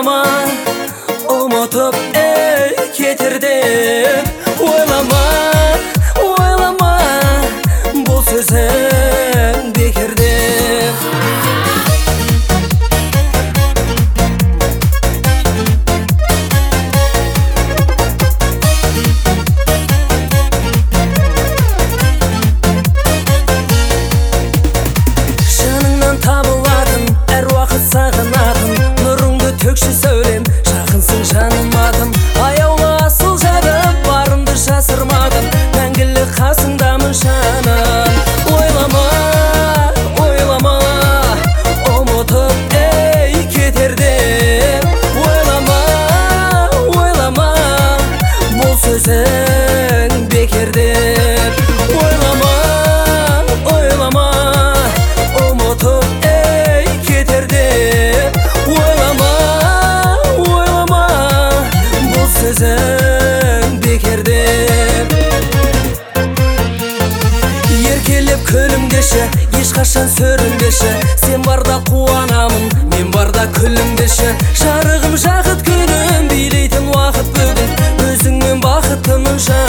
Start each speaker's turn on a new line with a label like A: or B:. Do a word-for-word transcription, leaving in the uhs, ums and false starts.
A: Oylama, unutup ey ketir dep. Oylama, oylama, bu sözüm bekir dep. Жаныңнан табыладым, әр уақыт сағынадым. Нұрыңды төкші сөйлем, жақынсың жаным адым. Аяулы асыл жадым, барымды жасырмадым. Мәңгілік қасыңдамын жаным. Ойлама, ойлама, ұмытып ей кетер деп. Ойлама, ойлама, бұл сөзің бекер деп. Ойлама, ойлама, ұмытып ей кетер деп. Ойлама, ойлама, бұл сөзің бекер деп. Еркелеп күлімдеші, ешқашан сөрінбеші. Сен барда қуанамын, мен барда күлімдеші. Жарығым жақыт күнім, билейтін уақыт бүгін. Өзіңмен бақыттымын жаным.